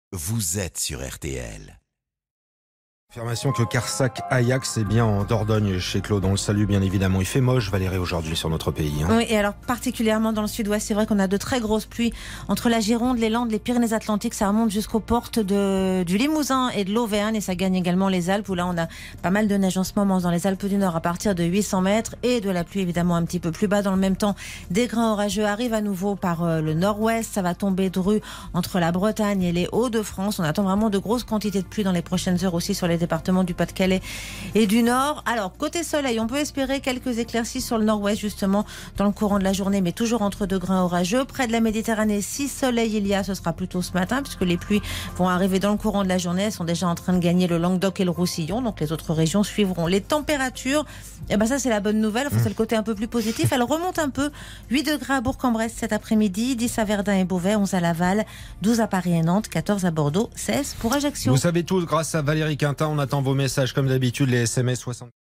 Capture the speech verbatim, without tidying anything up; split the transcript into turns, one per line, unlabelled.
Vous êtes sur R T L.
Confirmation que Carsac-Ajax est bien en Dordogne chez Claude. On le salue bien évidemment. Il fait moche, Valérie, aujourd'hui sur notre pays. Hein.
Oui, et alors particulièrement dans le sud-ouest, c'est vrai qu'on a de très grosses pluies entre la Gironde, les Landes, les Pyrénées-Atlantiques. Ça remonte jusqu'aux portes de, du Limousin et de l'Auvergne et ça gagne également les Alpes où là on a pas mal de neige en ce moment dans les Alpes du Nord à partir de huit cents mètres et de la pluie évidemment un petit peu plus bas. Dans le même temps, des grains orageux arrivent à nouveau par euh, le nord-ouest. Ça va tomber dru entre la Bretagne et les Hauts-de-France. On attend vraiment de grosses quantités de pluie dans les prochaines heures aussi sur les départements du Pas-de-Calais et du Nord. Alors, côté soleil, on peut espérer quelques éclaircies sur le nord-ouest, justement, dans le courant de la journée, mais toujours entre deux grains orageux. Près de la Méditerranée, si soleil il y a, ce sera plutôt ce matin, puisque les pluies vont arriver dans le courant de la journée. Elles sont déjà en train de gagner le Languedoc et le Roussillon, donc les autres régions suivront. Les températures, eh ben ça, c'est la bonne nouvelle. Enfin, c'est le côté un peu plus positif. Elles remontent un peu. huit degrés à Bourg-en-Bresse cet après-midi, dix à Verdun et Beauvais, onze à Laval, douze à Paris et Nantes, quatorze à Bordeaux, seize pour Ajaccio.
Vous savez tous, grâce à Valérie Quintin, on attend vos messages comme d'habitude, les S M S soixante.